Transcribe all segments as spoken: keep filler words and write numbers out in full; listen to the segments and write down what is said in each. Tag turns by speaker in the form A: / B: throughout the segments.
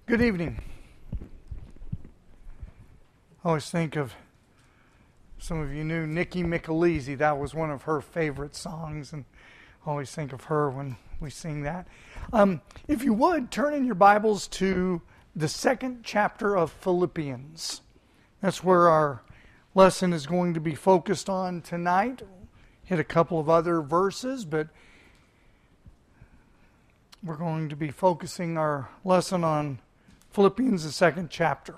A: Good evening. I always think of, some of you knew Nikki Michelizzi. That was one of her favorite songs, and I always think of her when we sing that. Um, if you would, turn in your Bibles to the second chapter of Philippians. That's where our lesson is going to be focused on tonight. Hit a couple of other verses, but we're going to be focusing our lesson on Philippians, the second chapter.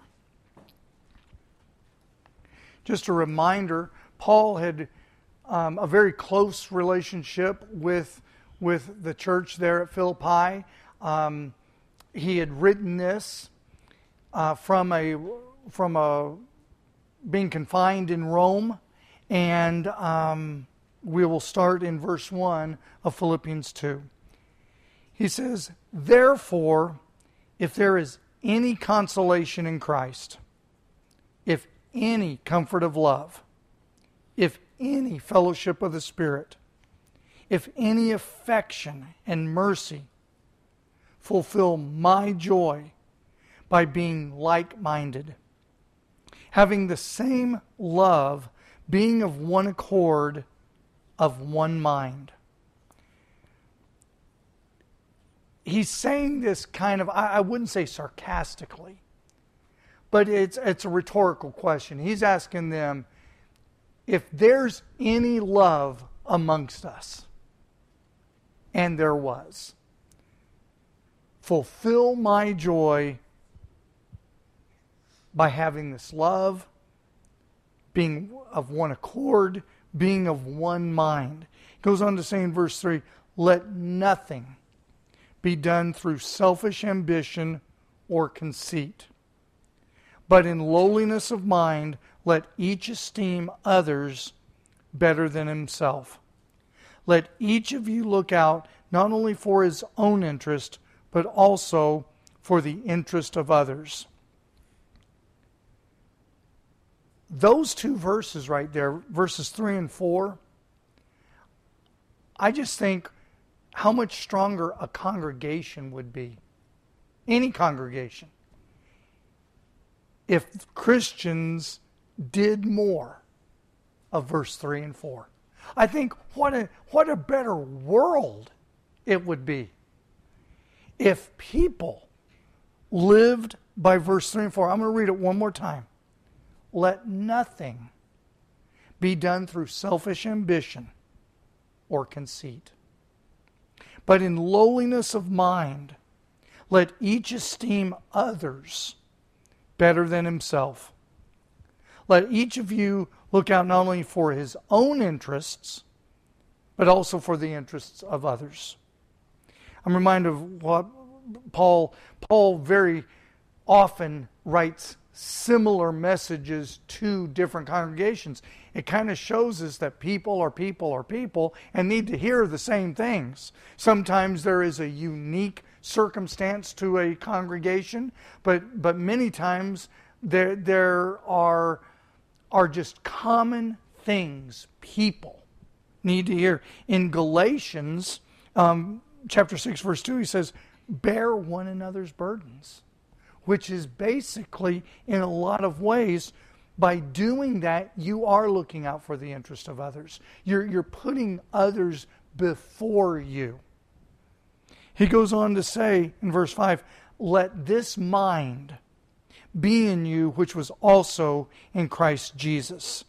A: Just a reminder, Paul had um, a very close relationship with, with the church there at Philippi. Um, he had written this uh, from a from a being confined in Rome, and um, we will start in verse one of Philippians two. He says, "Therefore, if there is any consolation in Christ, if any comfort of love, if any fellowship of the Spirit, if any affection and mercy, fulfill my joy by being like-minded, having the same love, being of one accord, of one mind." He's saying this kind of, I wouldn't say sarcastically, but it's it's a rhetorical question. He's asking them, if there's any love amongst us, and there was, fulfill my joy by having this love, being of one accord, being of one mind. He goes on to say in verse three, "Let nothing be done through selfish ambition or conceit, but in lowliness of mind let each esteem others better than himself. Let each of you look out not only for his own interest, but also for the interest of others." Those two verses right there, verses three and four, I just think how much stronger a congregation would be, any congregation, if Christians did more of verse three and four. I think what a, what a better world it would be if people lived by verse three and four. I'm going to read it one more time. "Let nothing be done through selfish ambition or conceit, but in lowliness of mind, let each esteem others better than himself. Let each of you look out not only for his own interests, but also for the interests of others." I'm reminded of what Paul, Paul very often writes similar messages to different congregations. It kind of shows us that people are people are people and need to hear the same things. Sometimes there is a unique circumstance to a congregation, but but many times there there are are just common things people need to hear. In Galatians um, chapter six verse two, he says, "Bear one another's burdens," which is basically, in a lot of ways, by doing that, you are looking out for the interest of others. You're, you're putting others before you. He goes on to say in verse five, "Let this mind be in you, which was also in Christ Jesus."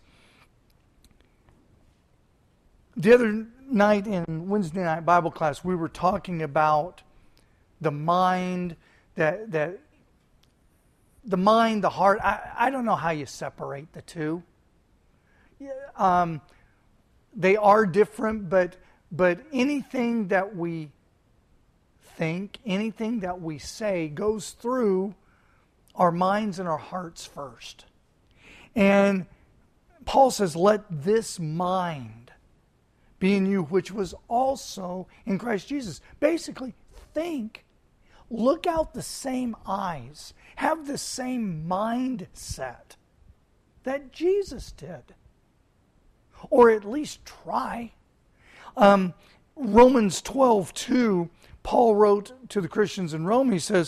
A: The other night in Wednesday night Bible class, we were talking about the mind, that that the mind, the heart. I, I don't know how you separate the two. Um, they are different, but but anything that we think, anything that we say goes through our minds and our hearts first. And Paul says, "Let this mind be in you, which was also in Christ Jesus." Basically, think, look out the same eyes, have the same mindset that Jesus did. Or at least try. Um, Romans twelve two, Paul wrote to the Christians in Rome, he says,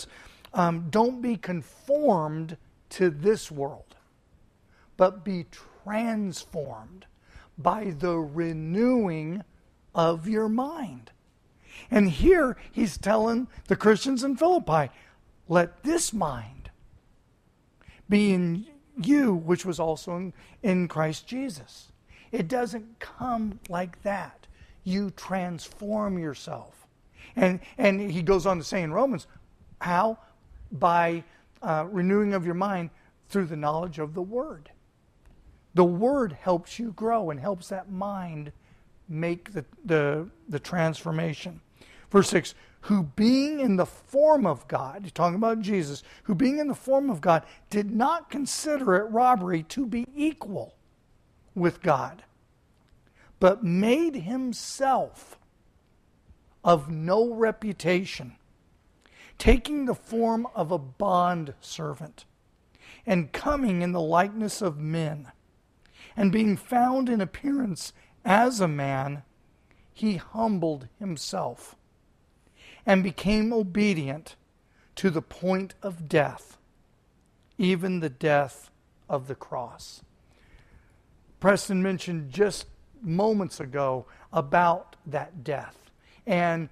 A: Um, don't be conformed to this world, but be transformed by the renewing of your mind. And here he's telling the Christians in Philippi, let this mind be in you, which was also in, in Christ Jesus. It doesn't come like that. You transform yourself. And, and he goes on to say in Romans, how? By uh, renewing of your mind through the knowledge of the Word. The Word helps you grow and helps that mind make the, the, the transformation. Verse six, who being in the form of God, he's talking about Jesus, who being in the form of God did not consider it robbery to be equal with God, but made himself of no reputation, taking the form of a bond servant, and coming in the likeness of men, and being found in appearance as a man, he humbled himself, and became obedient to the point of death, even the death of the cross. Preston mentioned just moments ago about that death. And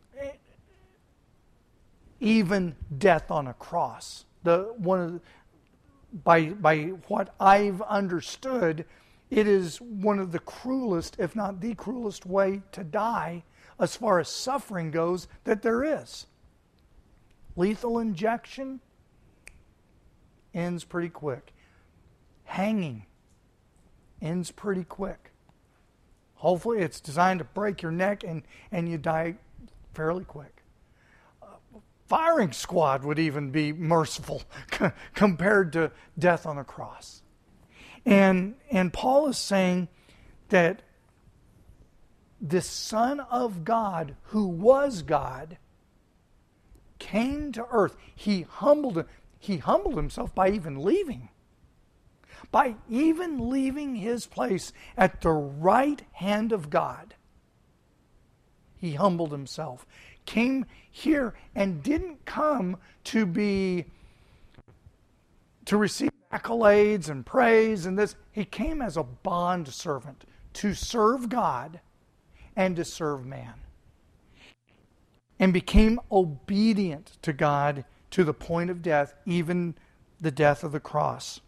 A: even death on a cross. The one of the, by by what I've understood, it is one of the cruelest, if not the cruelest way to die as far as suffering goes that there is. Lethal injection ends pretty quick. Hanging ends pretty quick. Hopefully it's designed to break your neck and, and you die fairly quick. Uh, firing squad would even be merciful compared to death on a cross. And, and Paul is saying that this Son of God, who was God, came to earth. He humbled, he humbled himself by even leaving. By even leaving his place at the right hand of God. He humbled himself. Came here and didn't come to be, to receive accolades and praise and this. He came as a bond servant to serve God and to serve man. And became obedient to God to the point of death, even the death of the cross.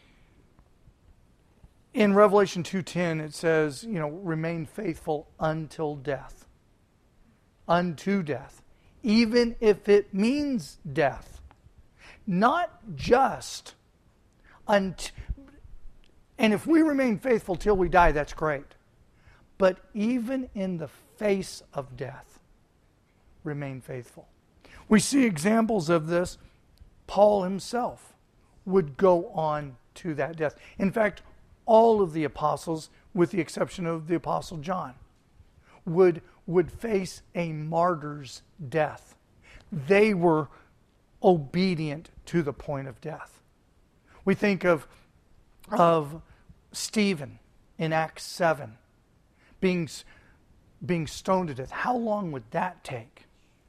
A: In Revelation two ten, it says, you know, remain faithful until death. Unto death. Even if it means death. Not just until... And if we remain faithful till we die, that's great. But even in the face of death, remain faithful. We see examples of this. Paul himself would go on to that death. In fact, all of the apostles, with the exception of the Apostle John, would, would face a martyr's death. They were obedient to the point of death. We think of, of Stephen in Acts seven being, being stoned to death. How long would that take?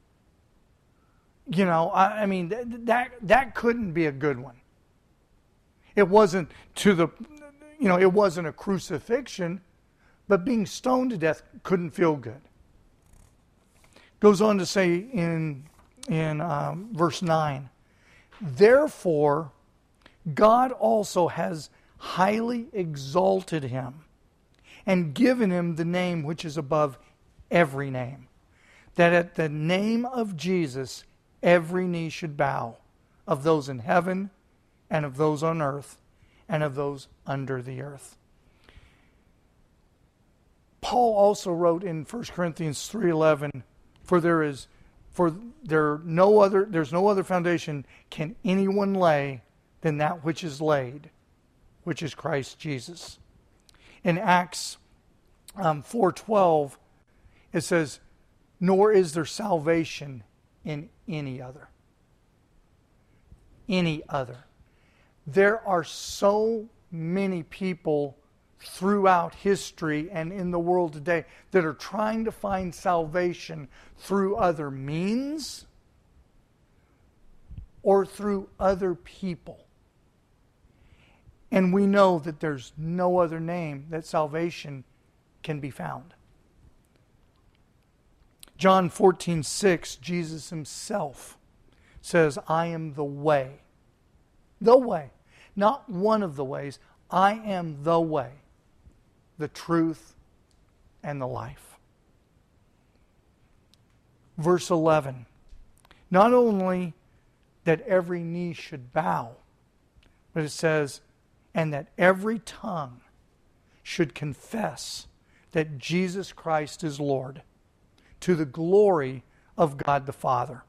A: You know, I, I mean, that, that that couldn't be a good one. It wasn't to the... You know, it wasn't a crucifixion, but being stoned to death couldn't feel good. Goes on to say in, in um, verse nine, therefore, God also has highly exalted him and given him the name which is above every name, that at the name of Jesus every knee should bow, of those in heaven and of those on earth and of those under the earth. Paul also wrote in First Corinthians three eleven, for there is for there no other there's no other foundation can anyone lay than that which is laid, which is Christ Jesus. In Acts um, four twelve, it says, nor is there salvation in any other. Any other. There are so many people throughout history and in the world today that are trying to find salvation through other means, or through other people. And we know that there's no other name that salvation can be found. John fourteen six, Jesus himself says, I am the way. The way. Not one of the ways. I am the way, the truth, and the life. Verse eleven. Not only that every knee should bow, but it says, and that every tongue should confess that Jesus Christ is Lord, to the glory of God the Father.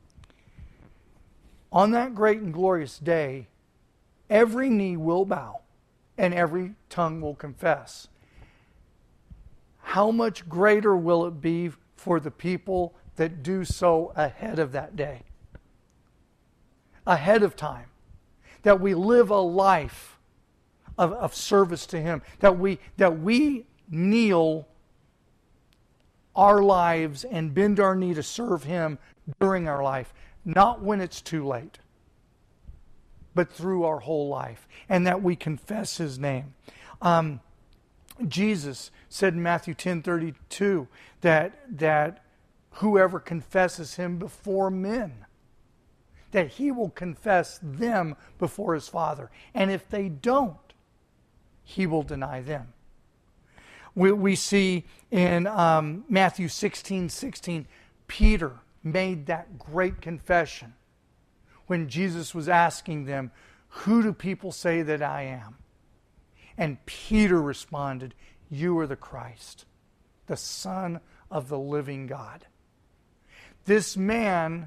A: On that great and glorious day, every knee will bow and every tongue will confess. How much greater will it be for the people that do so ahead of that day? Ahead of time. That we live a life of, of service to Him. That we, that we kneel our lives and bend our knee to serve Him during our life. Not when it's too late, but through our whole life. And that we confess His name. Um, Jesus said in Matthew ten thirty-two that, that whoever confesses Him before men, that He will confess them before His Father. And if they don't, He will deny them. We, we see in um, Matthew sixteen sixteen, Peter made that great confession when Jesus was asking them, who do people say that I am? And Peter responded, you are the Christ, the Son of the living God. This man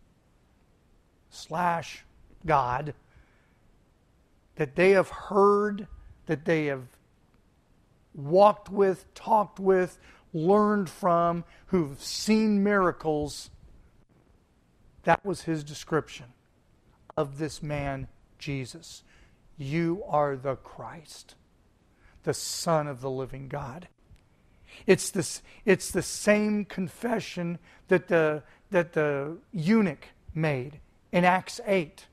A: slash God that they have heard, that they have walked with, talked with, learned from, who've seen miracles, that was his description of this man, Jesus. You are the Christ, the Son of the living God. It's this, it's the same confession that the, that the eunuch made in Acts eight.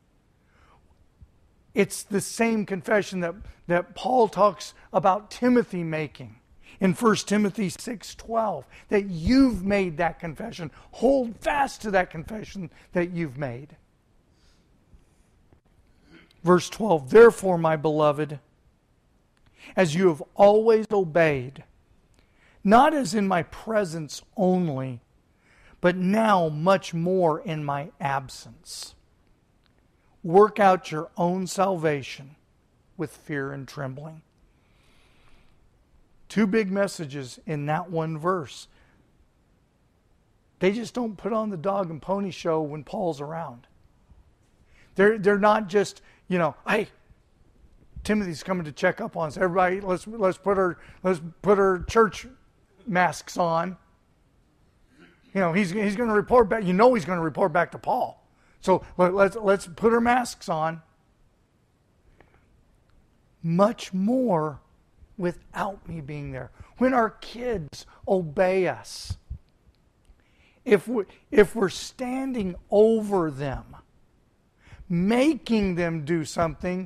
A: It's the same confession that, that Paul talks about Timothy making in First Timothy six twelve, that you've made that confession. Hold fast to that confession that you've made. Verse twelve, therefore, my beloved, as you have always obeyed, not as in my presence only, but now much more in my absence, work out your own salvation with fear and trembling. Two big messages in that one verse. They just don't put on the dog and pony show when Paul's around. They're, they're not just, you know, hey, Timothy's coming to check up on us. Everybody, let's let's put our let's put our church masks on. You know, he's he's going to report back. You know, he's going to report back to Paul. So let, let's let's put our masks on. Much more without me being there. When our kids obey us, if we if we're standing over them, making them do something,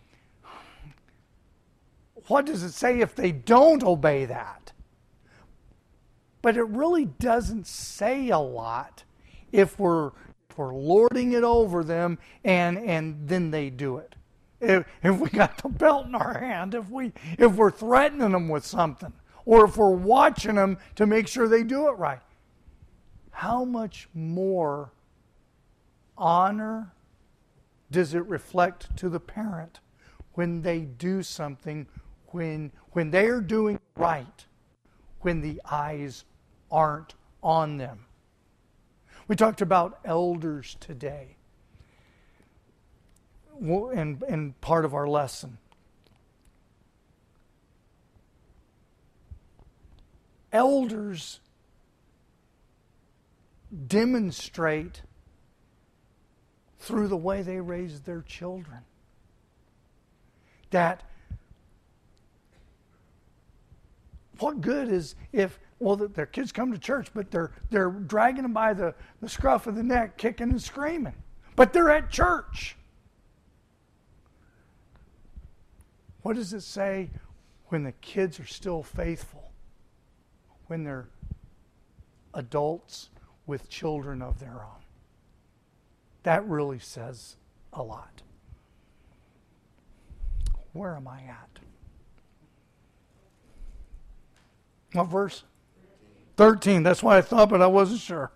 A: what does it say if they don't obey that? But it really doesn't say a lot if we're, if we're lording it over them and, and then they do it. If, if we got the belt in our hand, if, we, if we're threatening them with something, or if we're watching them to make sure they do it right. How much more honor does it reflect to the parent when they do something, when when they are doing right, when the eyes aren't on them? We talked about elders today in, in part of our lesson. Elders demonstrate through the way they raise their children that what good is if, well, their kids come to church, but they're they're dragging them by the, the scruff of the neck, kicking and screaming. but they're at church. What does it say when the kids are still faithful? When they're adults with children of their own. That really says a lot. Where am I at? What verse? thirteen. That's what I thought, but I wasn't sure.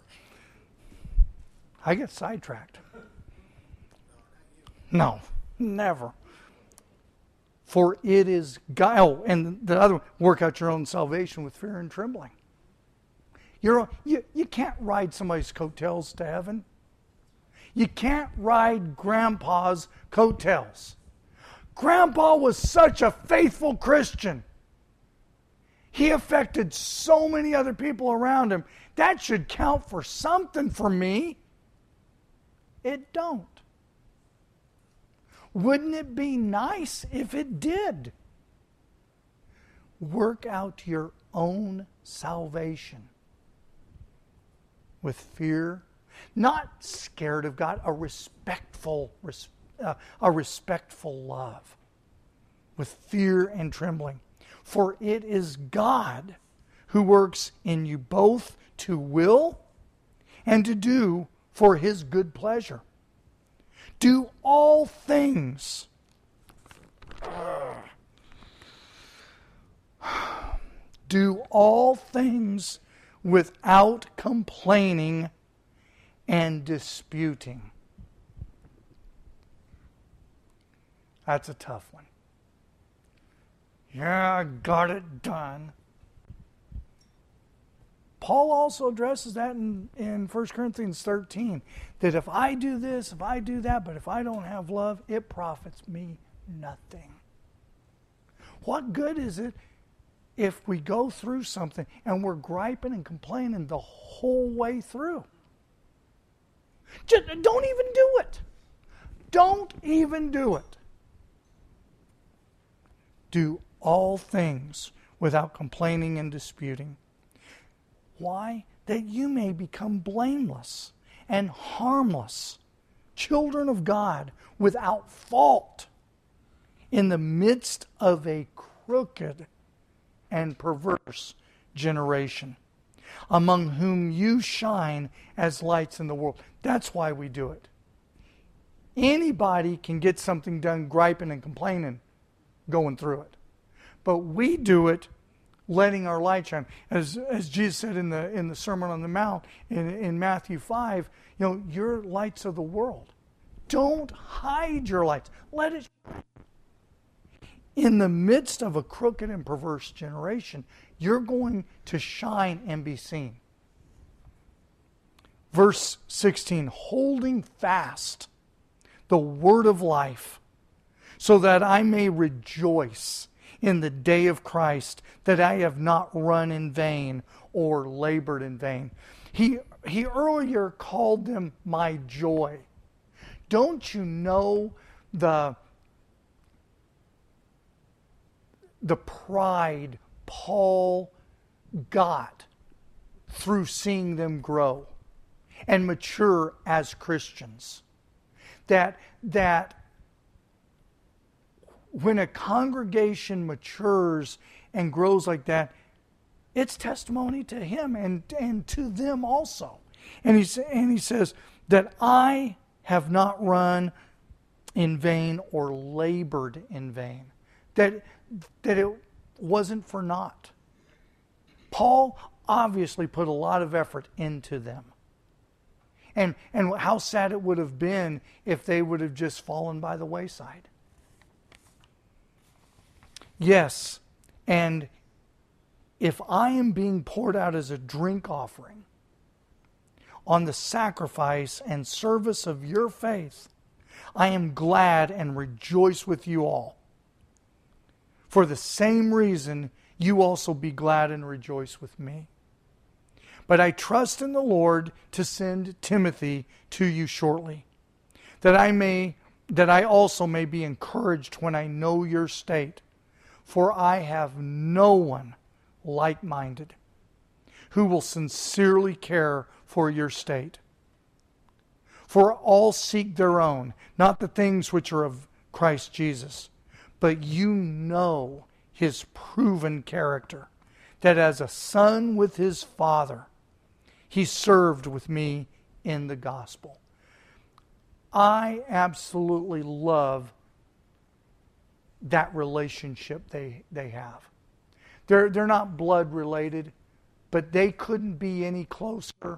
A: I get sidetracked. No, never. For it is God. Oh, and the other one, work out your own salvation with fear and trembling. You're, you, you can't ride somebody's coattails to heaven. You can't ride Grandpa's coattails. Grandpa was such a faithful Christian. He affected so many other people around him. That should count for something for me. It don't. Wouldn't it be nice if it did? Work out your own salvation with fear, not scared of God, a respectful, uh, a respectful love, with fear and trembling. For it is God who works in you both to will and to do for His good pleasure. Do all things. Do all things without complaining and disputing. That's a tough one. Yeah, I got it done. Paul also addresses that in, in First Corinthians thirteen, that if I do this, if I do that, but if I don't have love, it profits me nothing. What good is it if we go through something and we're griping and complaining the whole way through? Just don't even do it. Don't even do it. Do all things without complaining and disputing. Why? That you may become blameless and harmless, children of God, without fault, in the midst of a crooked and perverse generation, among whom you shine as lights in the world. That's why we do it. Anybody can get something done griping and complaining, going through it. But we do it letting our light shine. As as Jesus said in the in the Sermon on the Mount in, in Matthew five, you know, you're lights of the world. Don't hide your lights. Let it shine. In the midst of a crooked and perverse generation, you're going to shine and be seen. Verse sixteen, holding fast the word of life, so that I may rejoice in the day of Christ, that I have not run in vain or labored in vain. He, he earlier called them my joy. Don't you know the, the pride Paul got through seeing them grow and mature as Christians? That, that when a congregation matures and grows like that, it's testimony to him and, and to them also. And he, and he says that I have not run in vain or labored in vain. That, that it wasn't for naught. Paul obviously put a lot of effort into them. And, and how sad it would have been if they would have just fallen by the wayside. Yes, and if I am being poured out as a drink offering on the sacrifice and service of your faith, I am glad and rejoice with you all. For the same reason, you also be glad and rejoice with me. But I trust in the Lord to send Timothy to you shortly, that I may, that I also may be encouraged when I know your state. For I have no one like-minded who will sincerely care for your state. For all seek their own, not the things which are of Christ Jesus. But you know his proven character, that as a son with his father, he served with me in the gospel. I absolutely love that relationship they, they have. They're, they're not blood related, but they couldn't be any closer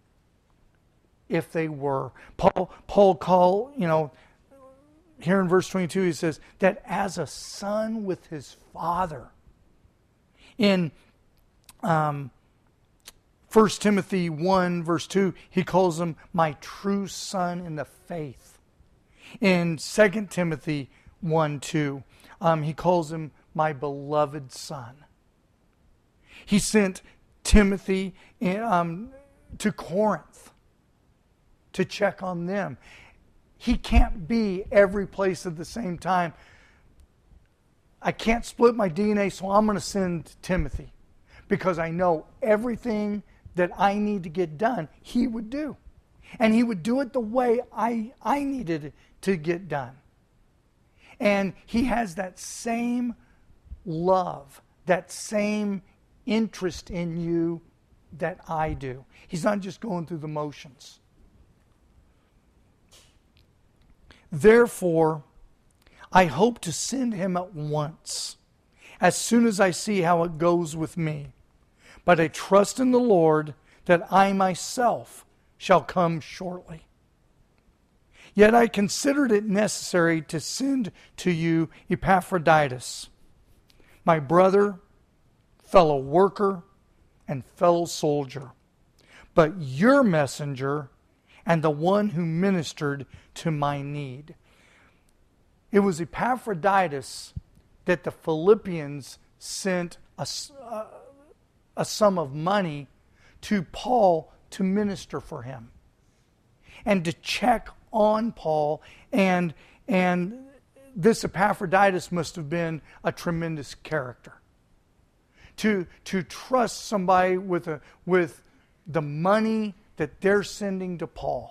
A: if they were. Paul, Paul call, you know, here in verse twenty-two, he says that as a son with his father. In um, First Timothy one, verse two, he calls him my true son in the faith. In Second Timothy one, two, um, he calls him my beloved son. He sent Timothy in, um, to Corinth to check on them. He can't be every place at the same time. I can't split my D N A, so I'm going to send Timothy, because I know everything that I need to get done, he would do. And he would do it the way I, I needed it to get done. And he has that same love, that same interest in you that I do. He's not just going through the motions. Therefore, I hope to send him at once, as soon as I see how it goes with me. But I trust in the Lord that I myself shall come shortly. Yet I considered it necessary to send to you Epaphroditus, my brother, fellow worker, and fellow soldier, but your messenger and the one who ministered to my need. It was Epaphroditus that the Philippians sent a, a, a sum of money to Paul to minister for him and to check on Paul. And, and this Epaphroditus must have been a tremendous character. To, to trust somebody with, a, with the money that they're sending to Paul,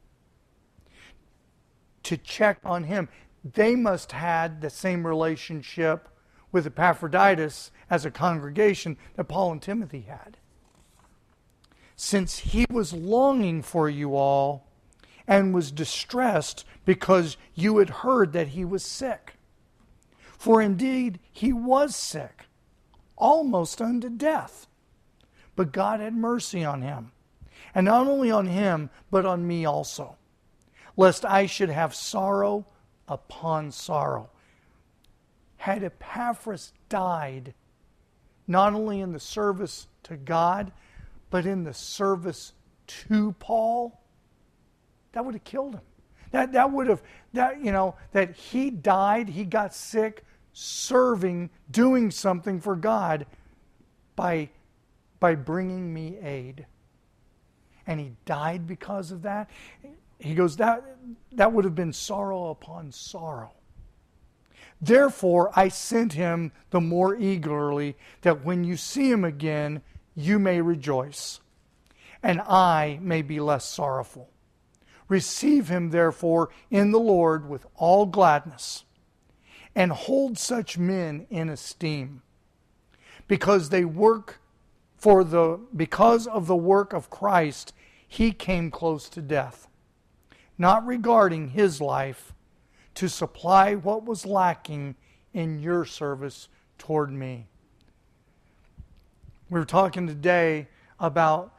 A: to check on him. They must have had the same relationship with Epaphroditus as a congregation that Paul and Timothy had. Since he was longing for you all and was distressed because you had heard that he was sick. For indeed he was sick, almost unto death. But God had mercy on him, and not only on him, but on me also, lest I should have sorrow upon sorrow. Had Epaphras died, not only in the service to God, but in the service to Paul, that would have killed him. That that would have, that you know, that he died, he got sick, serving, doing something for God by, by bringing me aid. And he died because of that. He goes, that, that would have been sorrow upon sorrow. Therefore, I sent him the more eagerly, that when you see him again, you may rejoice, and I may be less sorrowful. Receive him, therefore, in the Lord with all gladness, and hold such men in esteem, because they work for the because of the work of Christ, he came close to death, not regarding his life, to supply what was lacking in your service toward me. We were talking today about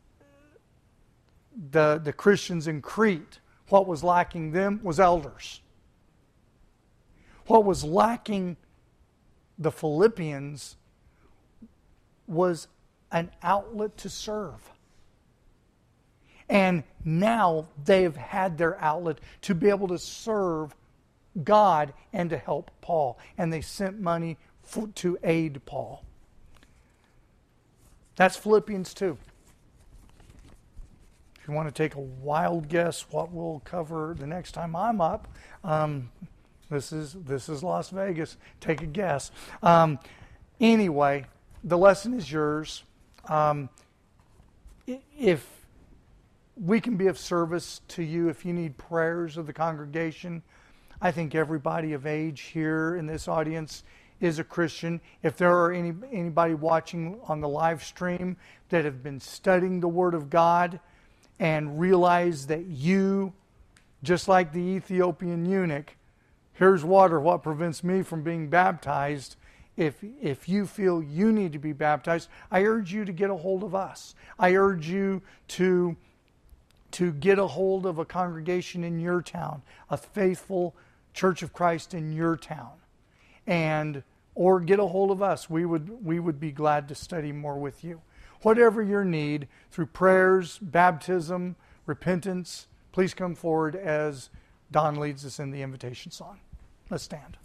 A: the, the Christians in Crete. What was lacking them was elders. What was lacking the Philippians was an outlet to serve. And now they've had their outlet to be able to serve God and to help Paul. And they sent money for, to aid Paul. That's Philippians two. If you want to take a wild guess what we'll cover the next time I'm up, um, this is this is Las Vegas. Take a guess. Um, anyway, the lesson is yours. Um, if we can be of service to you if you need prayers of the congregation. I think everybody of age here in this audience is a Christian. If there are any anybody watching on the live stream that have been studying the Word of God and realize that you, just like the Ethiopian eunuch, here's water, what prevents me from being baptized? If, if you feel you need to be baptized, I urge you to get a hold of us. I urge you to, to get a hold of a congregation in your town, a faithful Church of Christ in your town, and or get a hold of us. We would we would be glad to study more with you. Whatever your need, through prayers, baptism, repentance, please come forward as Don leads us in the invitation song. Let's stand.